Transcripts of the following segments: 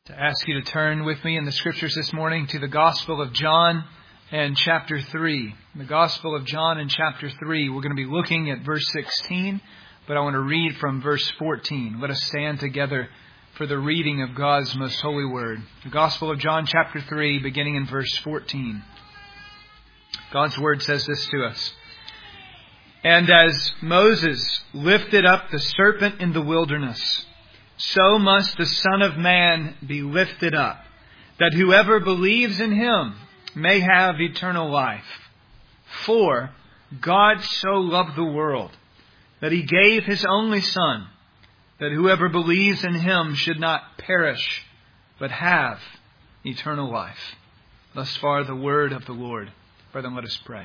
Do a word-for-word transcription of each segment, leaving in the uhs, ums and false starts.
To ask you to turn with me in the Scriptures this morning to the Gospel of John and chapter three. The Gospel of John and chapter three. We're going to be looking at verse sixteen, but I want to read from verse fourteen. Let us stand together for the reading of God's most holy word. The Gospel of John chapter three, beginning in verse fourteen. God's word says this to us. And as Moses lifted up the serpent in the wilderness, so must the Son of Man be lifted up, that whoever believes in Him may have eternal life. For God so loved the world, that He gave His only Son, that whoever believes in Him should not perish, but have eternal life. Thus far the word of the Lord. Brethren, let us pray.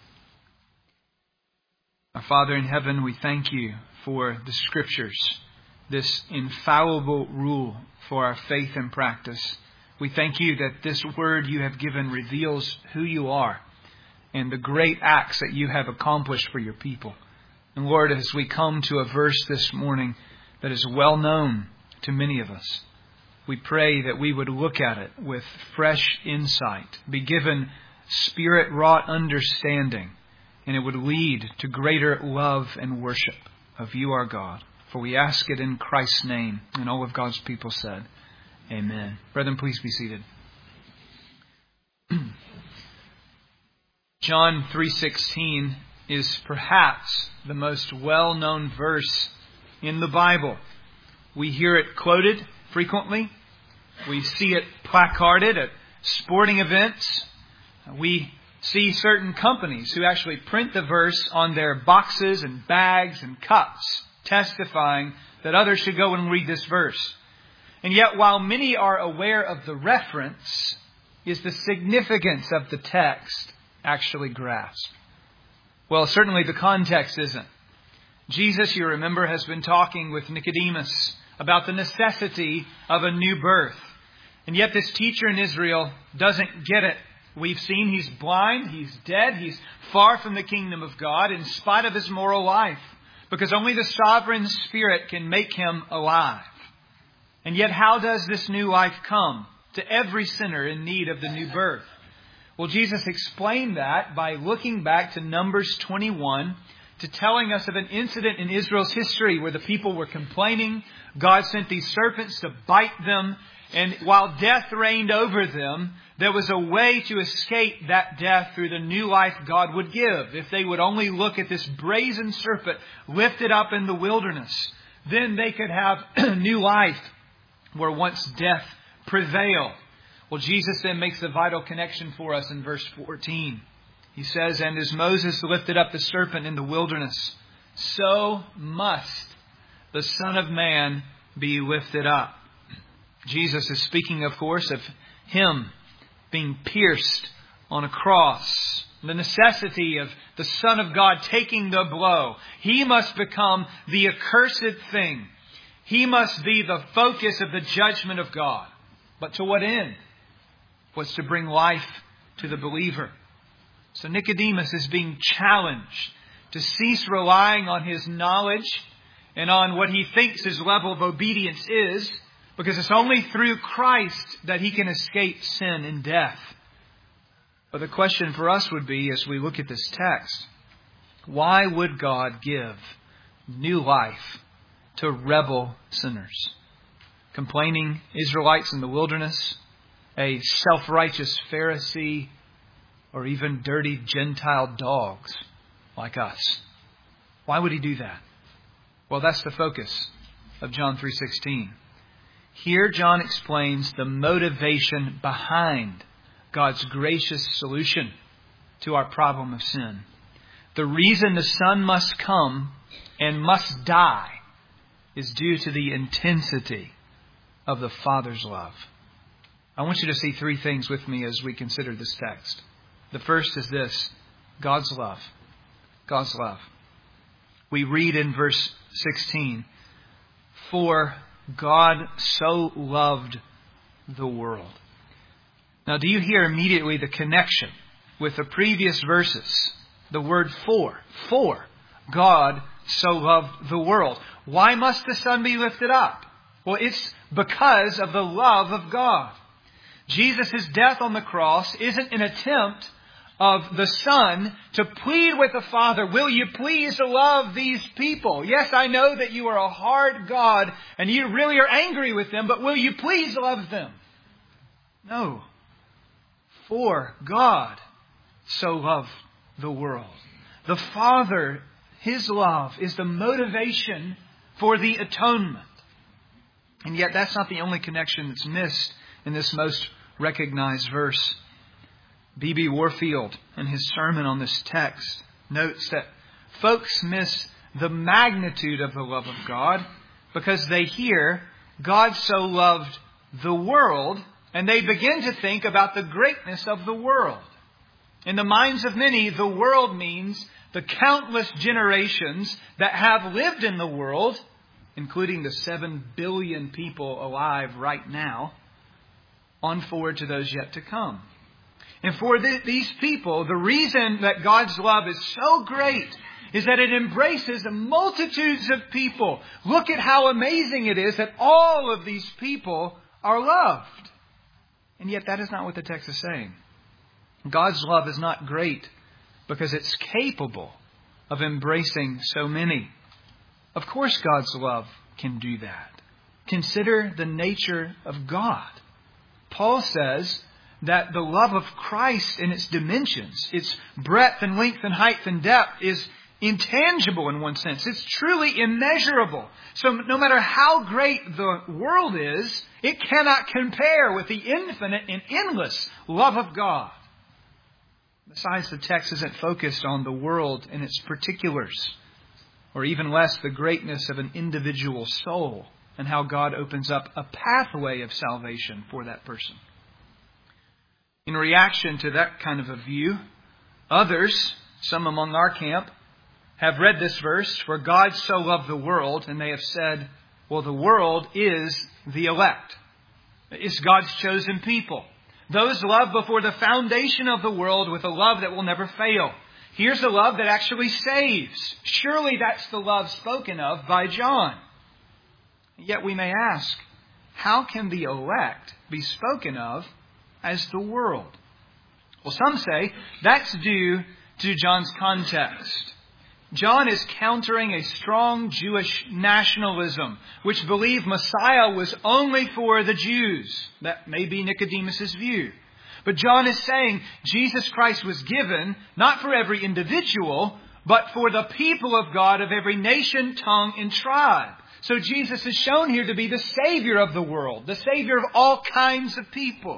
Our Father in heaven, we thank You for the Scriptures, this infallible rule for our faith and practice. We thank You that this word You have given reveals who You are and the great acts that You have accomplished for Your people. And Lord, as we come to a verse this morning that is well known to many of us, we pray that we would look at it with fresh insight, be given Spirit-wrought understanding, and it would lead to greater love and worship of You, our God. For we ask it in Christ's name. And all of God's people said, Amen. Brethren, please be seated. John three sixteen is perhaps the most well-known verse in the Bible. We hear it quoted frequently. We see it placarded at sporting events. We see certain companies who actually print the verse on their boxes and bags and cups, testifying that others should go and read this verse. And yet, while many are aware of the reference, is the significance of the text actually grasped? Well, certainly the context isn't. Jesus, you remember, has been talking with Nicodemus about the necessity of a new birth. And yet this teacher in Israel doesn't get it. We've seen he's blind, he's dead, he's far from the kingdom of God in spite of his moral life, because only the sovereign Spirit can make him alive. And yet how does this new life come to every sinner in need of the new birth? Well, Jesus explained that by looking back to Numbers twenty-one, to telling us of an incident in Israel's history where the people were complaining. God sent these serpents to bite them. And while death reigned over them, there was a way to escape that death through the new life God would give. If they would only look at this brazen serpent lifted up in the wilderness, then they could have new life where once death prevailed. Well, Jesus then makes a vital connection for us in verse fourteen. He says, and as Moses lifted up the serpent in the wilderness, so must the Son of Man be lifted up. Jesus is speaking, of course, of Him being pierced on a cross. The necessity of the Son of God taking the blow. He must become the accursed thing. He must be the focus of the judgment of God. But to what end? Was to bring life to the believer. So Nicodemus is being challenged to cease relying on his knowledge and on what he thinks his level of obedience is, because it's only through Christ that he can escape sin and death. But the question for us would be, as we look at this text, why would God give new life to rebel sinners? Complaining Israelites in the wilderness, a self-righteous Pharisee, or even dirty Gentile dogs like us. Why would He do that? Well, that's the focus of John three sixteen. Here John explains the motivation behind God's gracious solution to our problem of sin. The reason the Son must come and must die is due to the intensity of the Father's love. I want you to see three things with me as we consider this text. The first is this: God's love. God's love. We read in verse sixteen, for God so loved the world. Now, do you hear immediately the connection with the previous verses? The word for. For God so loved the world. Why must the Son be lifted up? Well, it's because of the love of God. Jesus' death on the cross isn't an attempt of the Son to plead with the Father, will you please love these people? Yes, I know that you are a hard God and you really are angry with them, but will you please love them? No. For God so loved the world. The Father, His love, is the motivation for the atonement. And yet that's not the only connection that's missed in this most recognized verse. B B Warfield, in his sermon on this text, notes that folks miss the magnitude of the love of God because they hear God so loved the world, and they begin to think about the greatness of the world. In the minds of many, the world means the countless generations that have lived in the world, including the seven billion people alive right now, on forward to those yet to come. And for the, these people, the reason that God's love is so great is that it embraces multitudes of people. Look at how amazing it is that all of these people are loved. And yet that is not what the text is saying. God's love is not great because it's capable of embracing so many. Of course God's love can do that. Consider the nature of God. Paul says that the love of Christ in its dimensions, its breadth and length and height and depth, is intangible in one sense. It's truly immeasurable. So no matter how great the world is, it cannot compare with the infinite and endless love of God. Besides, the text isn't focused on the world and its particulars, or even less the greatness of an individual soul and how God opens up a pathway of salvation for that person. In reaction to that kind of a view, others, some among our camp, have read this verse, for God so loved the world, and they have said, well, the world is the elect. It's God's chosen people. Those loved before the foundation of the world with a love that will never fail. Here's a love that actually saves. Surely that's the love spoken of by John. Yet we may ask, how can the elect be spoken of as the world? Well, some say that's due to John's context. John is countering a strong Jewish nationalism, which believed Messiah was only for the Jews. That may be Nicodemus' view. But John is saying Jesus Christ was given not for every individual, but for the people of God of every nation, tongue, and tribe. So Jesus is shown here to be the Savior of the world, the Savior of all kinds of people.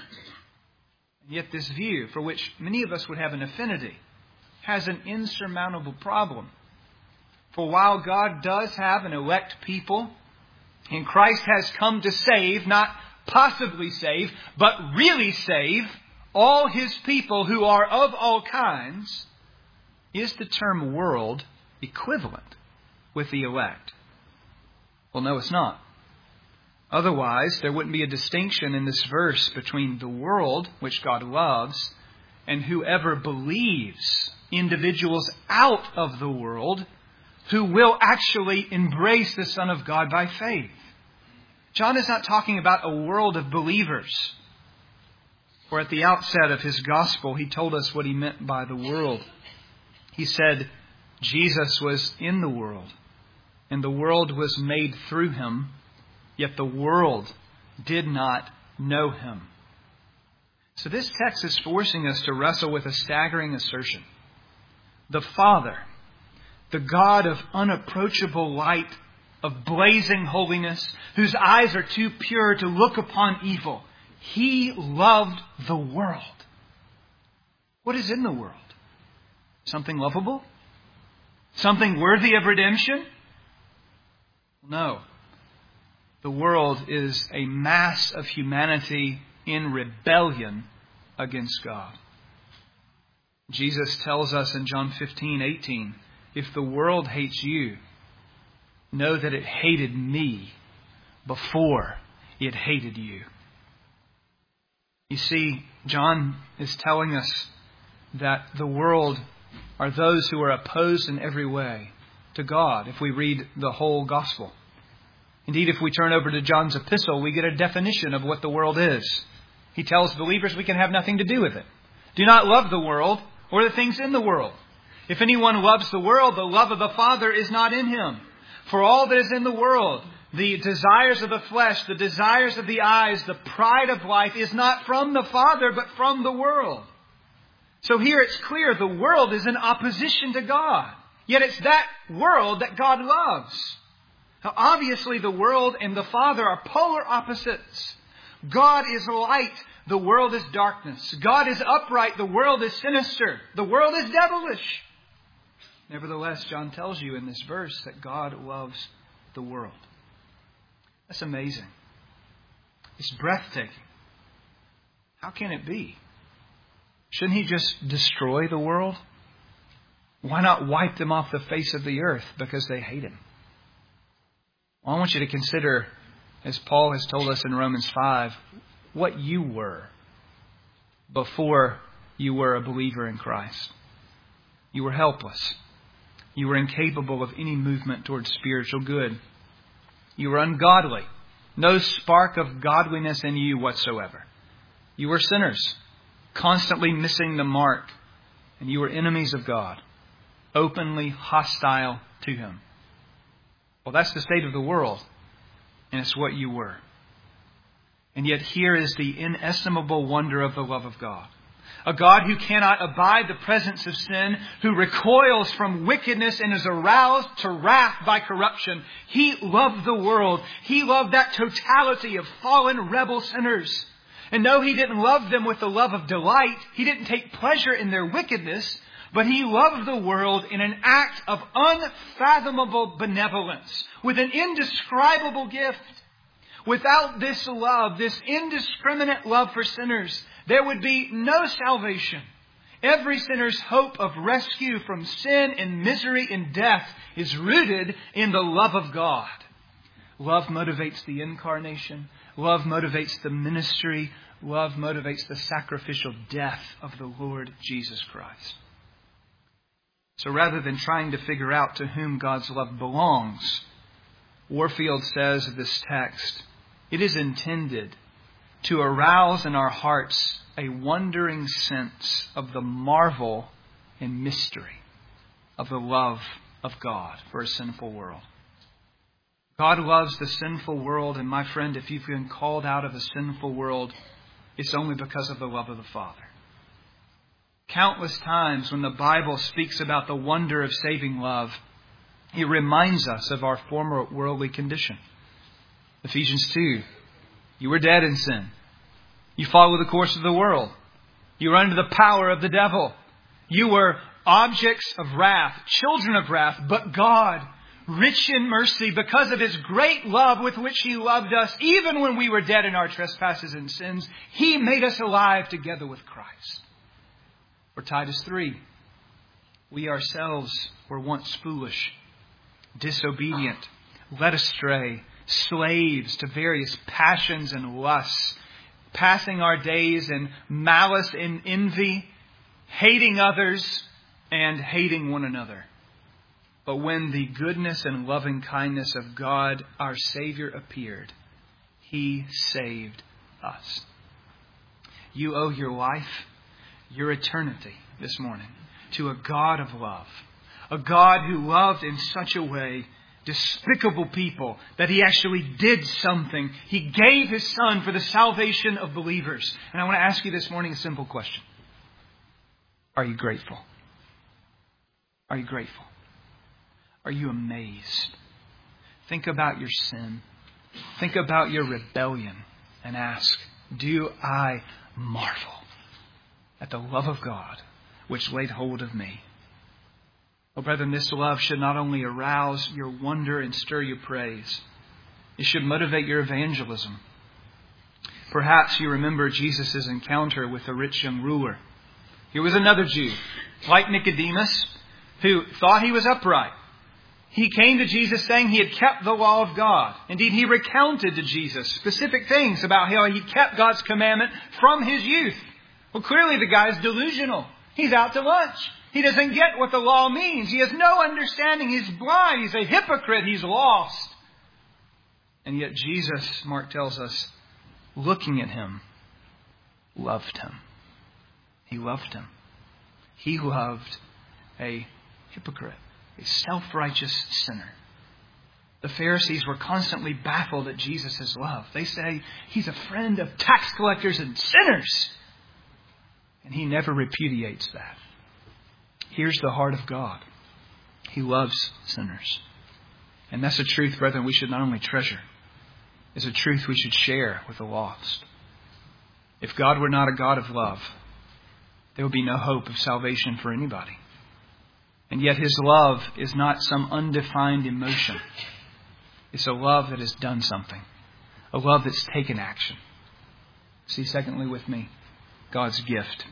And yet this view, for which many of us would have an affinity, has an insurmountable problem. For while God does have an elect people, and Christ has come to save, not possibly save, but really save all His people who are of all kinds, is the term world equivalent with the elect? Well, no, it's not. Otherwise, there wouldn't be a distinction in this verse between the world, which God loves, and whoever believes, individuals out of the world who will actually embrace the Son of God by faith. John is not talking about a world of believers. For at the outset of his gospel, he told us what he meant by the world. He said, Jesus was in the world, and the world was made through Him, yet the world did not know Him. So this text is forcing us to wrestle with a staggering assertion. The Father, the God of unapproachable light, of blazing holiness, whose eyes are too pure to look upon evil, He loved the world. What is in the world? Something lovable? Something worthy of redemption? No. The world is a mass of humanity in rebellion against God. Jesus tells us in John fifteen eighteen, if the world hates you, know that it hated me before it hated you. You see, John is telling us that the world are those who are opposed in every way to God, if we read the whole gospel. Indeed, if we turn over to John's epistle, we get a definition of what the world is. He tells believers we can have nothing to do with it. Do not love the world or the things in the world. If anyone loves the world, the love of the Father is not in him. For all that is in the world, the desires of the flesh, the desires of the eyes, the pride of life is not from the Father, but from the world. So here it's clear the world is in opposition to God. Yet it's that world that God loves. Now, obviously, the world and the Father are polar opposites. God is light. The world is darkness. God is upright. The world is sinister. The world is devilish. Nevertheless, John tells you in this verse that God loves the world. That's amazing. It's breathtaking. How can it be? Shouldn't He just destroy the world? Why not wipe them off the face of the earth because they hate Him? Well, I want you to consider, as Paul has told us in Romans five, what you were before you were a believer in Christ. You were helpless. You were incapable of any movement towards spiritual good. You were ungodly. No spark of godliness in you whatsoever. You were sinners, constantly missing the mark. And you were enemies of God, openly hostile to Him. Well, that's the state of the world. And it's what you were. And yet here is the inestimable wonder of the love of God. A God who cannot abide the presence of sin, who recoils from wickedness and is aroused to wrath by corruption. He loved the world. He loved that totality of fallen rebel sinners. And no, He didn't love them with the love of delight. He didn't take pleasure in their wickedness. But He loved the world in an act of unfathomable benevolence, with an indescribable gift. Without this love, this indiscriminate love for sinners, there would be no salvation. Every sinner's hope of rescue from sin and misery and death is rooted in the love of God. Love motivates the incarnation. Love motivates the ministry. Love motivates the sacrificial death of the Lord Jesus Christ. So rather than trying to figure out to whom God's love belongs, Warfield says of this text, it is intended to arouse in our hearts a wondering sense of the marvel and mystery of the love of God for a sinful world. God loves the sinful world, and my friend, if you've been called out of a sinful world, it's only because of the love of the Father. Countless times when the Bible speaks about the wonder of saving love, it reminds us of our former worldly condition. Ephesians two, you were dead in sin. You follow the course of the world. You were under the power of the devil. You were objects of wrath, children of wrath, but God, rich in mercy, because of His great love with which He loved us, even when we were dead in our trespasses and sins, He made us alive together with Christ. Or Titus three, we ourselves were once foolish, disobedient, led astray, slaves to various passions and lusts, passing our days in malice and envy, hating others and hating one another. But when the goodness and loving kindness of God, our Savior, appeared, He saved us. You owe your life, your eternity this morning to a God of love. A God who loved in such a way despicable people that He actually did something. He gave His Son for the salvation of believers. And I want to ask you this morning a simple question. Are you grateful? Are you grateful? Are you amazed? Think about your sin. Think about your rebellion and ask, do I marvel at the love of God which laid hold of me? Oh, brethren, this love should not only arouse your wonder and stir your praise. It should motivate your evangelism. Perhaps you remember Jesus' encounter with the rich young ruler. Here was another Jew, like Nicodemus, who thought he was upright. He came to Jesus saying he had kept the law of God. Indeed, he recounted to Jesus specific things about how he kept God's commandment from his youth. Well, clearly the guy's delusional. He's out to lunch. He doesn't get what the law means. He has no understanding. He's blind. He's a hypocrite. He's lost. And yet Jesus, Mark tells us, looking at him, loved him. He loved him. He loved a hypocrite, a self-righteous sinner. The Pharisees were constantly baffled at Jesus' love. They say, he's a friend of tax collectors and sinners. And he never repudiates that. Here's the heart of God. He loves sinners. And that's a truth, brethren, we should not only treasure. It's a truth we should share with the lost. If God were not a God of love, there would be no hope of salvation for anybody. And yet His love is not some undefined emotion. It's a love that has done something. A love that's taken action. See, secondly with me, God's gift.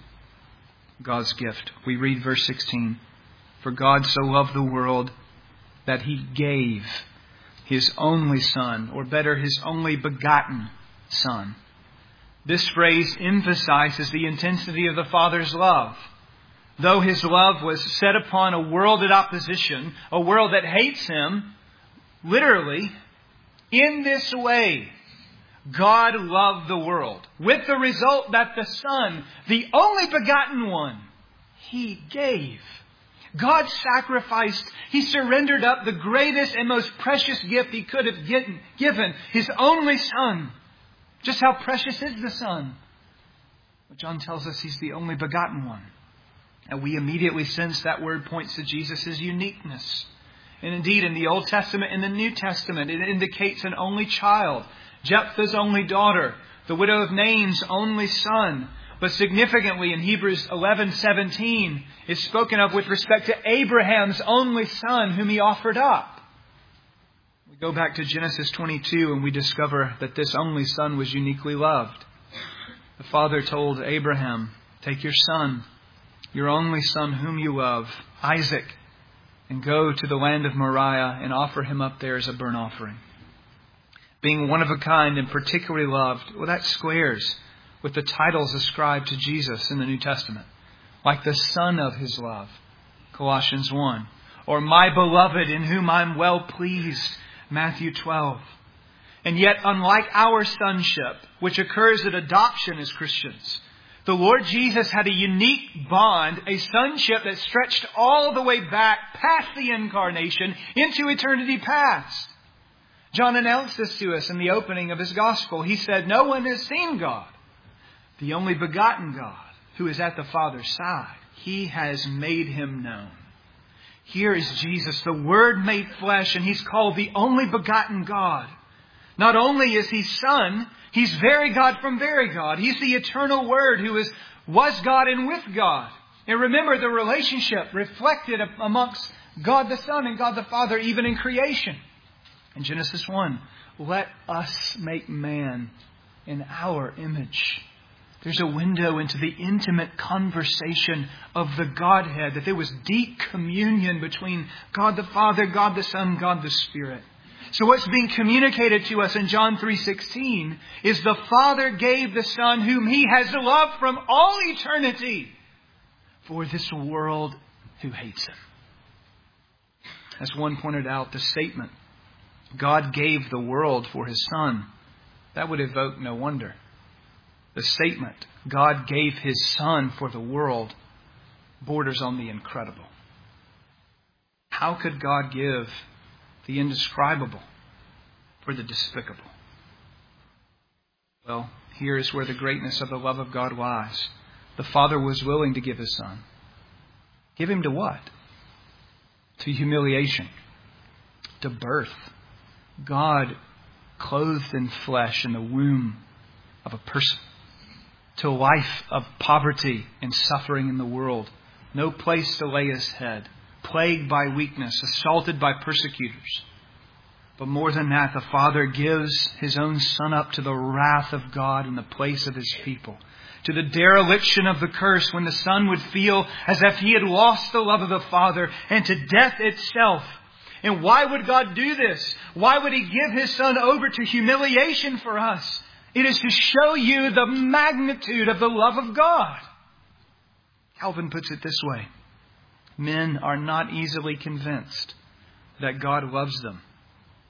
God's gift. We read verse sixteen. For God so loved the world that He gave His only Son, or better, His only begotten Son. This phrase emphasizes the intensity of the Father's love. Though His love was set upon a world at opposition, a world that hates Him, literally, in this way, God loved the world. With the result that the Son, the only begotten one, He gave. God sacrificed. He surrendered up the greatest and most precious gift He could have given, His only Son. Just how precious is the Son? But John tells us He's the only begotten one. And we immediately sense that word points to Jesus' uniqueness. And indeed, in the Old Testament and the New Testament, it indicates an only child, Jephthah's only daughter, the widow of Nain's only son. But significantly, in Hebrews eleven seventeen, it's spoken of with respect to Abraham's only son, whom he offered up. We go back to Genesis twenty-two and we discover that this only son was uniquely loved. The father told Abraham, take your son, your only son whom you love, Isaac, and go to the land of Moriah and offer him up there as a burnt offering. Being one of a kind and particularly loved, well, that squares with the titles ascribed to Jesus in the New Testament. Like the Son of His love, Colossians one. Or my beloved in whom I'm well pleased, Matthew twelve. And yet, unlike our sonship, which occurs at adoption as Christians, the Lord Jesus had a unique bond, a sonship that stretched all the way back past the incarnation into eternity past. John announced this to us in the opening of his gospel. He said, no one has seen God, the only begotten God, who is at the Father's side. He has made Him known. Here is Jesus, the Word made flesh, and He's called the only begotten God. Not only is He Son, He's very God from very God. He's the eternal Word who is, was God and with God. And remember the relationship reflected amongst God the Son and God the Father even in creation. In Genesis one, let us make man in our image. There's a window into the intimate conversation of the Godhead, that there was deep communion between God the Father, God the Son, God the Spirit. So what's being communicated to us in John three sixteen is the Father gave the Son whom He has loved from all eternity for this world who hates Him. As one pointed out, the statement, God gave the world for His Son, that would evoke no wonder. The statement, God gave His Son for the world, borders on the incredible. How could God give the indescribable for the despicable? Well, here is where the greatness of the love of God lies. The Father was willing to give His Son. Give Him to what? To humiliation. To birth. God clothed in flesh in the womb of a person. To a life of poverty and suffering in the world. No place to lay His head. Plagued by weakness. Assaulted by persecutors. But more than that, the Father gives His own Son up to the wrath of God in the place of His people. To the dereliction of the curse, when the Son would feel as if He had lost the love of the Father, and to death itself. And why would God do this? Why would He give His Son over to humiliation for us? It is to show you the magnitude of the love of God. Calvin puts it this way. Men are not easily convinced that God loves them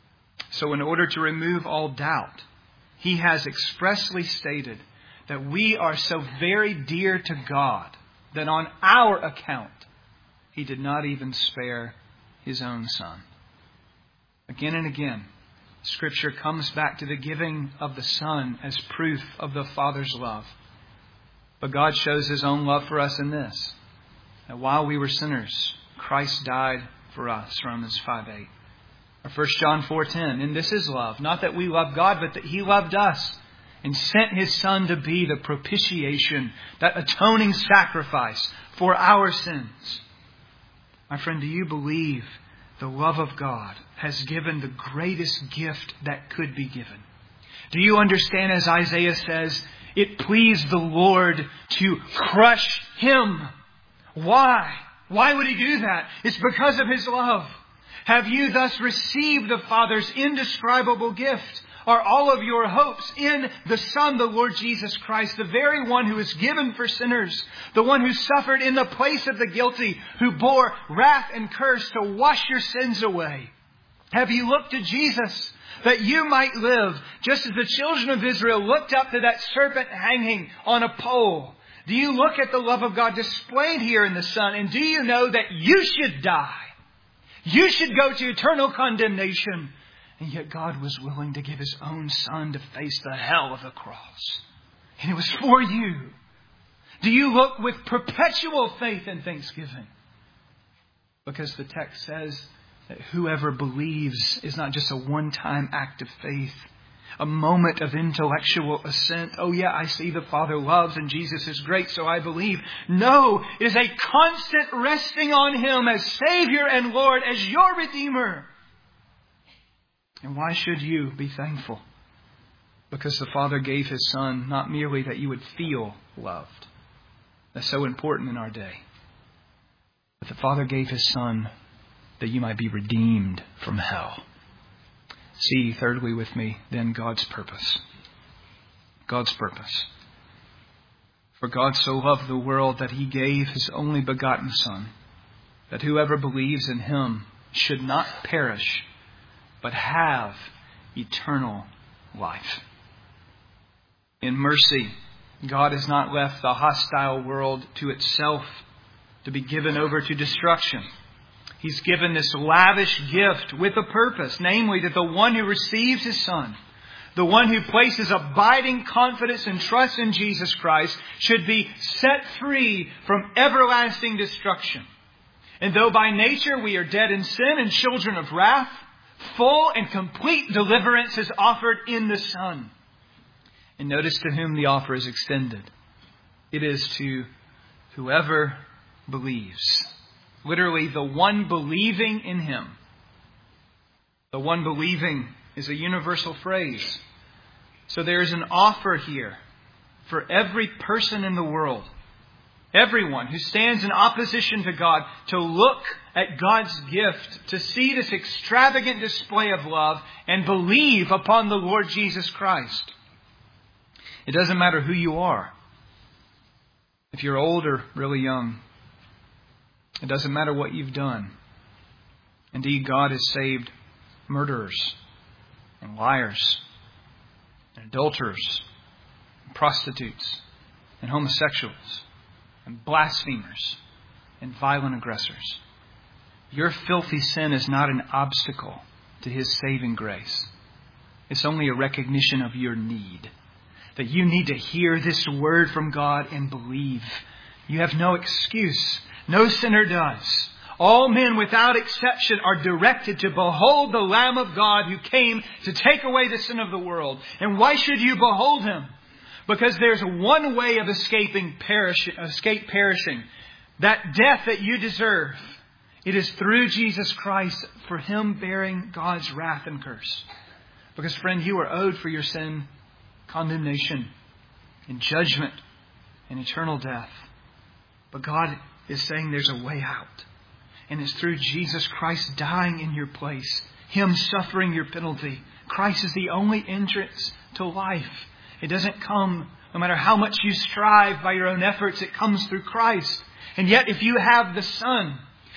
So in order to remove all doubt, He has expressly stated that we are so very dear to God that on our account, He did not even spare His own Son. Again and again, Scripture comes back to the giving of the Son as proof of the Father's love. But God shows His own love for us in this, that while we were sinners, Christ died for us, Romans five eight. Or First John four ten, and this is love, not that we love God, but that He loved us and sent His Son to be the propitiation, that atoning sacrifice for our sins. My friend, do you believe the love of God has given the greatest gift that could be given? Do you understand, as Isaiah says, it pleased the Lord to crush Him? Why? Why would He do that? It's because of His love. Have you thus received the Father's indescribable gift? Are all of your hopes in the Son, the Lord Jesus Christ, the very one who is given for sinners, the one who suffered in the place of the guilty, who bore wrath and curse to wash your sins away? Have you looked to Jesus that you might live, just as the children of Israel looked up to that serpent hanging on a pole? Do you look at the love of God displayed here in the Son, and do you know that you should die? You should go to eternal condemnation. And yet God was willing to give His own Son to face the hell of the cross. And it was for you. Do you look with perpetual faith and thanksgiving? Because the text says that whoever believes is not just a one-time act of faith, a moment of intellectual assent. Oh yeah, I see the Father loves and Jesus is great, so I believe. No, it is a constant resting on Him as Savior and Lord, as your Redeemer. And why should you be thankful? Because the Father gave His Son not merely that you would feel loved. That's so important in our day. But the Father gave His Son that you might be redeemed from hell. See, thirdly with me, then God's purpose. God's purpose. For God so loved the world that He gave His only begotten Son, that whoever believes in Him should not perish, but have eternal life. In mercy, God has not left the hostile world to itself to be given over to destruction. He's given this lavish gift with a purpose, namely that the one who receives His Son, the one who places abiding confidence and trust in Jesus Christ, should be set free from everlasting destruction. And though by nature we are dead in sin and children of wrath, full and complete deliverance is offered in the Son. And notice to whom the offer is extended. It is to whoever believes. Literally, the one believing in Him. The one believing is a universal phrase. So there is an offer here for every person in the world, everyone who stands in opposition to God, to look at God's gift, to see this extravagant display of love and believe upon the Lord Jesus Christ. It doesn't matter who you are. If you're old or really young, it doesn't matter what you've done. Indeed, God has saved murderers and liars and adulterers and prostitutes and homosexuals and blasphemers and violent aggressors. Your filthy sin is not an obstacle to His saving grace. It's only a recognition of your need. That you need to hear this word from God and believe. You have no excuse. No sinner does. All men without exception are directed to behold the Lamb of God who came to take away the sin of the world. And why should you behold Him? Because there's one way of escaping perish, escape perishing. That death that you deserve. It is through Jesus Christ, for Him bearing God's wrath and curse. Because, friend, you are owed for your sin condemnation and judgment and eternal death. But God is saying there's a way out. And it's through Jesus Christ dying in your place. Him suffering your penalty. Christ is the only entrance to life. It doesn't come, no matter how much you strive by your own efforts, it comes through Christ. And yet if you have the Son,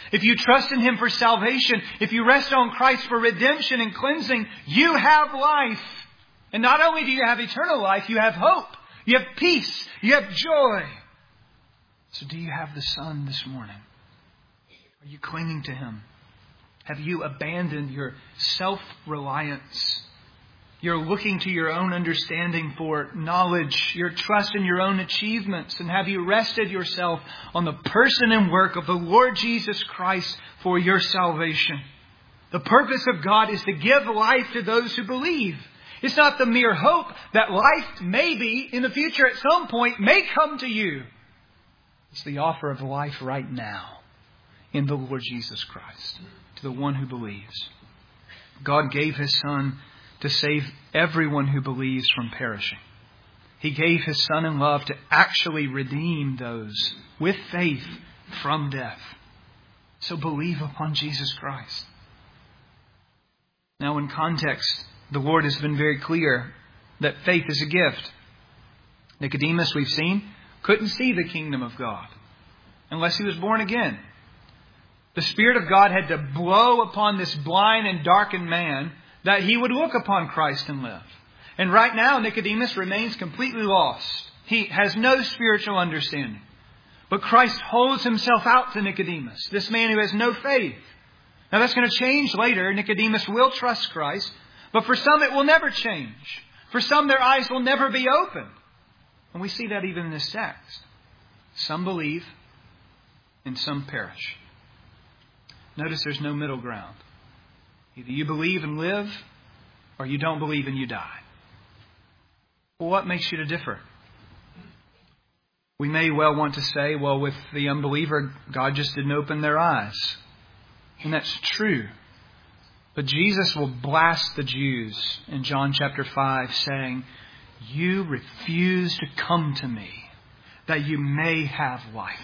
if you trust in Him for salvation, if you rest on Christ for redemption and cleansing, you have life. And not only do you have eternal life, you have hope. You have peace. You have joy. So do you have the Son this morning? Are you clinging to Him? Have you abandoned your self-reliance? You're looking to your own understanding for knowledge, your trust in your own achievements, and have you rested yourself on the person and work of the Lord Jesus Christ for your salvation? The purpose of God is to give life to those who believe. It's not the mere hope that life maybe in the future at some point may come to you. It's the offer of life right now in the Lord Jesus Christ to the one who believes. God gave His Son to save everyone who believes from perishing. He gave His Son in love to actually redeem those with faith from death. So believe upon Jesus Christ. Now in context, the Lord has been very clear that faith is a gift. Nicodemus, we've seen, couldn't see the kingdom of God unless he was born again. The Spirit of God had to blow upon this blind and darkened man that he would look upon Christ and live. And right now, Nicodemus remains completely lost. He has no spiritual understanding. But Christ holds Himself out to Nicodemus, this man who has no faith. Now that's going to change later. Nicodemus will trust Christ. But for some, it will never change. For some, their eyes will never be opened. And we see that even in this text. Some believe and some perish. Notice there's no middle ground. Either you believe and live, or you don't believe and you die. Well, what makes you to differ? We may well want to say, well, with the unbeliever, God just didn't open their eyes. And that's true. But Jesus will blast the Jews in John chapter five, saying, you refuse to come to me that you may have life.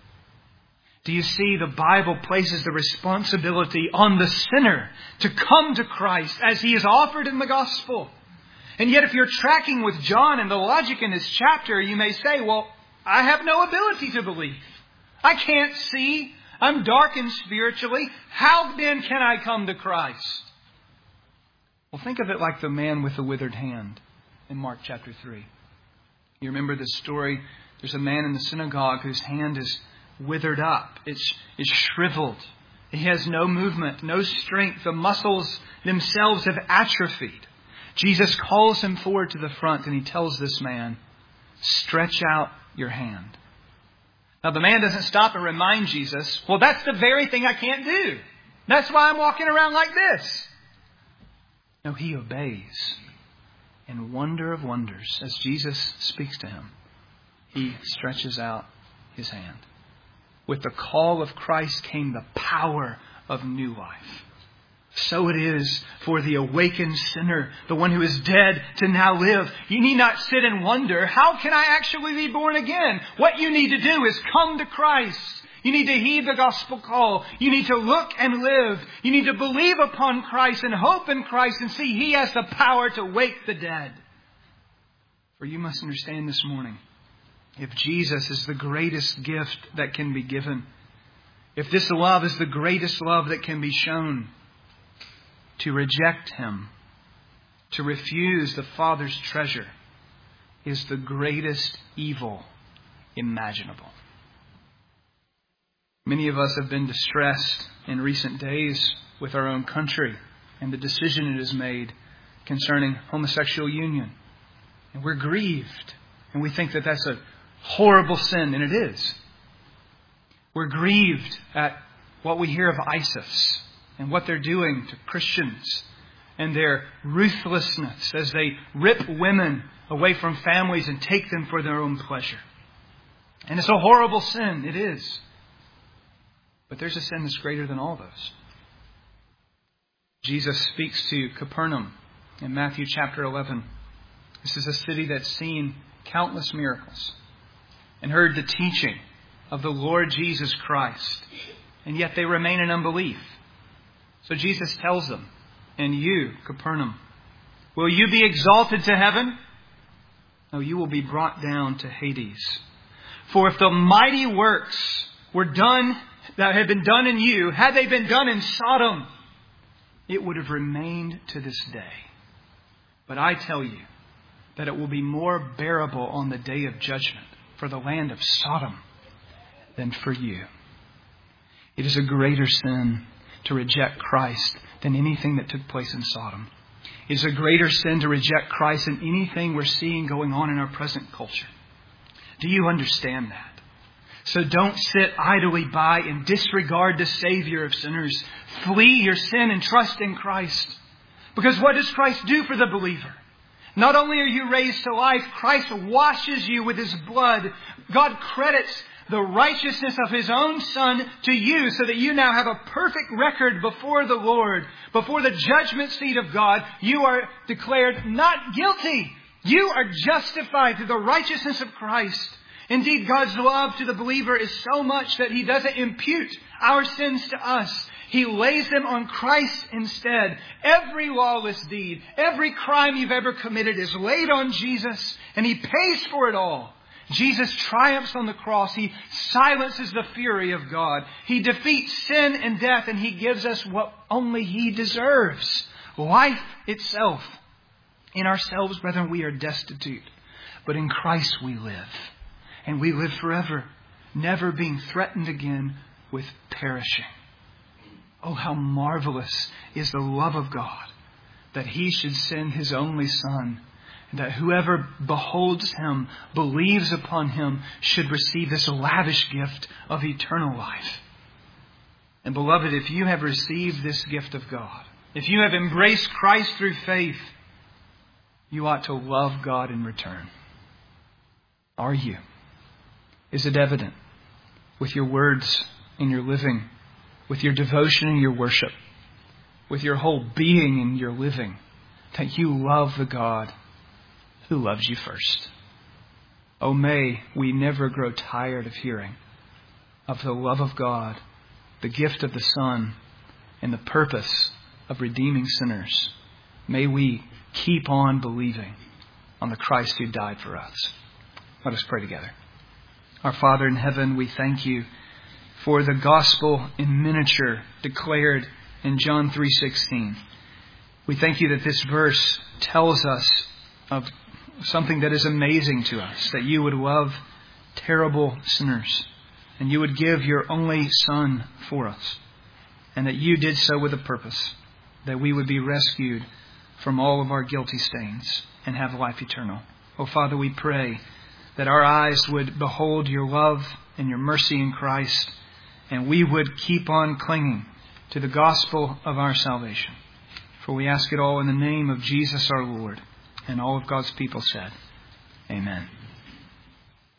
Do you see, the Bible places the responsibility on the sinner to come to Christ as He is offered in the gospel. And yet if you're tracking with John and the logic in his chapter, you may say, well, I have no ability to believe. I can't see. I'm darkened spiritually. How then can I come to Christ? Well, think of it like the man with the withered hand in Mark chapter three. You remember the story? There's a man in the synagogue whose hand is withered up. It's, it's shriveled. He has no movement, no strength. The muscles themselves have atrophied. Jesus calls him forward to the front and He tells this man, stretch out your hand. Now the man doesn't stop and remind Jesus, well, that's the very thing I can't do. That's why I'm walking around like this. No, he obeys. In wonder of wonders, as Jesus speaks to him, he stretches out his hand. With the call of Christ came the power of new life. So it is for the awakened sinner, the one who is dead to now live. You need not sit and wonder, how can I actually be born again? What you need to do is come to Christ. You need to heed the gospel call. You need to look and live. You need to believe upon Christ and hope in Christ and see He has the power to wake the dead. For you must understand this morning, if Jesus is the greatest gift that can be given, if this love is the greatest love that can be shown, to reject Him, to refuse the Father's treasure, is the greatest evil imaginable. Many of us have been distressed in recent days with our own country and the decision it has made concerning homosexual union. And we're grieved. And we think that that's a horrible sin, and it is. We're grieved at what we hear of ISIS and what they're doing to Christians and their ruthlessness as they rip women away from families and take them for their own pleasure. And it's a horrible sin. It is. But there's a sin that's greater than all those. Jesus speaks to Capernaum in Matthew chapter eleven. This is a city that's seen countless miracles and heard the teaching of the Lord Jesus Christ. And yet they remain in unbelief. So Jesus tells them, and you, Capernaum, will you be exalted to heaven? No, you will be brought down to Hades. For if the mighty works were done that had been done in you, had they been done in Sodom, it would have remained to this day. But I tell you that it will be more bearable on the day of judgment for the land of Sodom than for you. It is a greater sin to reject Christ than anything that took place in Sodom. It is a greater sin to reject Christ than anything we're seeing going on in our present culture. Do you understand that? So don't sit idly by and disregard the Savior of sinners. Flee your sin and trust in Christ. Because what does Christ do for the believer? Not only are you raised to life, Christ washes you with His blood. God credits the righteousness of His own Son to you so that you now have a perfect record before the Lord. Before the judgment seat of God, you are declared not guilty. You are justified through the righteousness of Christ. Indeed, God's love to the believer is so much that He doesn't impute our sins to us. He lays them on Christ instead. Every lawless deed, every crime you've ever committed is laid on Jesus, and He pays for it all. Jesus triumphs on the cross. He silences the fury of God. He defeats sin and death, and He gives us what only He deserves. Life itself. In ourselves, brethren, we are destitute. But in Christ we live. And we live forever, never being threatened again with perishing. Oh, how marvelous is the love of God, that He should send His only Son, and that whoever beholds Him, believes upon Him, should receive this lavish gift of eternal life. And beloved, if you have received this gift of God, if you have embraced Christ through faith, you ought to love God in return. Are you? Is it evident with your words in your living, with your devotion in your worship, with your whole being in your living, that you love the God who loves you first? Oh, may we never grow tired of hearing of the love of God, the gift of the Son, and the purpose of redeeming sinners. May we keep on believing on the Christ who died for us. Let us pray together. Our Father in heaven, we thank You for the gospel in miniature declared in John three sixteen. We thank You that this verse tells us of something that is amazing to us, that You would love terrible sinners, and You would give Your only Son for us, and that You did so with a purpose, that we would be rescued from all of our guilty stains and have life eternal. Oh, Father, we pray that our eyes would behold Your love and Your mercy in Christ, and we would keep on clinging to the gospel of our salvation. For we ask it all in the name of Jesus our Lord. And all of God's people said, Amen.